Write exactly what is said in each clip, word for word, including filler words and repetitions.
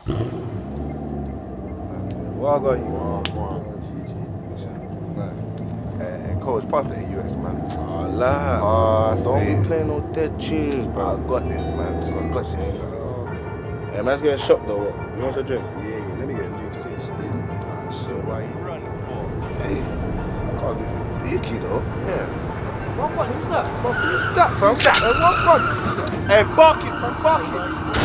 What I got you? Wow, wow. G G. Hey, coach, pass the A U X, man. Oh, la. Pass Don't it. be playing no dead tunes, bro. I got this, man. So I got this. Hey, man's getting shocked though. What? You want a drink? Yeah, yeah. Let me get Lucas in spin. Ah, shit, why? Run for. Hey, I can't be for Beaky though. Yeah. What one? Who's that? But who's that, fam? Who's that? Hey, what one? Hey, bark it, fam. Bark it.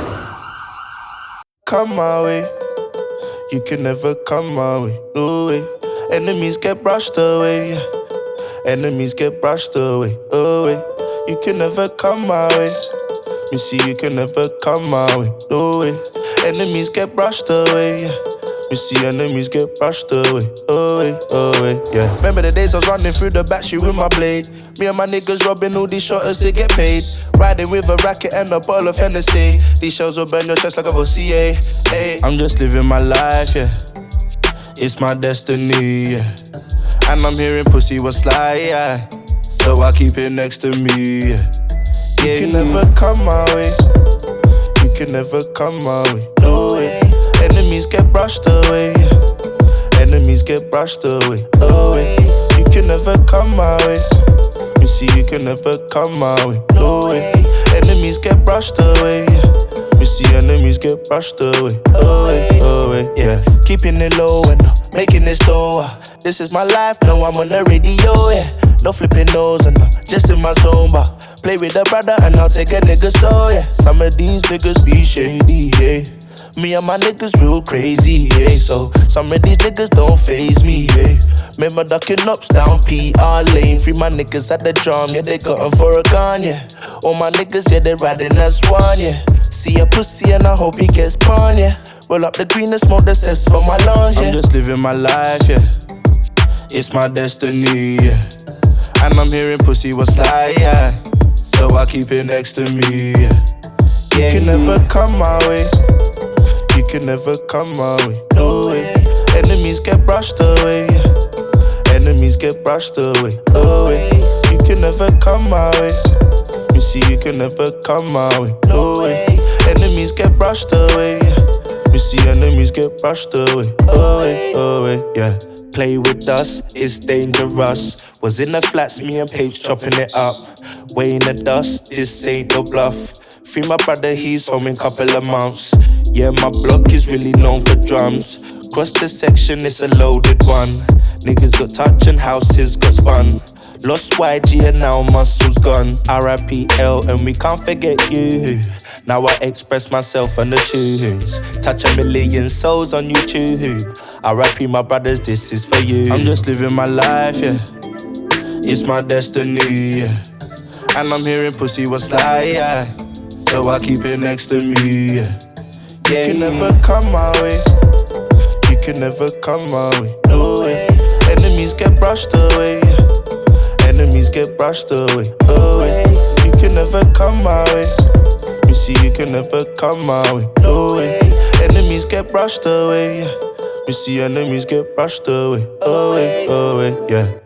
Come my way, you can never come my way, no way. Enemies get brushed away, yeah. Enemies get brushed away, away. You can never come my way. Me see you can never come my way, no way. Enemies get brushed away, yeah. Me see enemies get brushed away, away, away, yeah. Remember the days I was running through the backstreet with my blade. Me and my niggas robbing all these shotters to get paid. Riding with a racket and a bottle of Hennessy. These shells will burn your chest like a V C A. Ay. I'm just living my life, yeah. It's my destiny, yeah. And I'm hearing pussy was sly, yeah. So I keep it next to me, yeah. Yeah, you can never come my way. You can never come my way, no way. Enemies get brushed away, yeah. Enemies get brushed away, away. You can never come my way. You see, you can never come my way, no way. Enemies get brushed away, yeah. You see, enemies get brushed away, away, away, yeah. Keeping it low and uh, making it slower. This is my life, no, I'm on the radio, yeah. No flipping nose and uh, just in my zone, but play with a brother and I'll take a nigga so, yeah. Some of these niggas be shady, yeah. Me and my niggas real crazy, yeah. So some of these niggas don't faze me, yeah. Remember ducking ups down P R lane. Free my niggas at the drum, yeah, they got 'em for a gun, yeah. All my niggas, yeah, they riding as one, yeah. See a pussy and I hope he gets pawn, yeah. Roll up the green and smoke the cess for my lungs, yeah. I'm just living my life, yeah. It's my destiny, yeah. And I'm hearing pussy was sly, yeah. So I keep it next to me, yeah. Yeah, you can never come my way. You can never come my way, no way. Enemies get brushed away, yeah. Enemies get brushed away, away. You can never come my way. You see, you can never come my way, no way. Enemies get brushed away, yeah. You see, enemies get brushed away, away, away, yeah. Play with us, it's dangerous. Was in the flats, me and Paige chopping it up. Weighing the dust, this ain't no bluff. Free my brother, he's home in couple of months. Yeah, my block is really known for drums. Cross the section, it's a loaded one. Niggas got touch and houses got spun. Lost Y G and now muscles gone. R I P L and we can't forget you. Now I express myself on the tunes. Touch a million souls on YouTube. R I P my brothers, this is for you. I'm just living my life, yeah. It's my destiny, yeah. And I'm hearing pussy was sly, yeah. So I keep it next to me, yeah. Yeah, you can never come my way. You can never come my way, no way. Enemies get brushed away, yeah. Enemies get brushed away, away. You can never come my way. You see, you can never come my way, no way. Enemies get brushed away, yeah. You see, enemies get brushed away, away, away, yeah.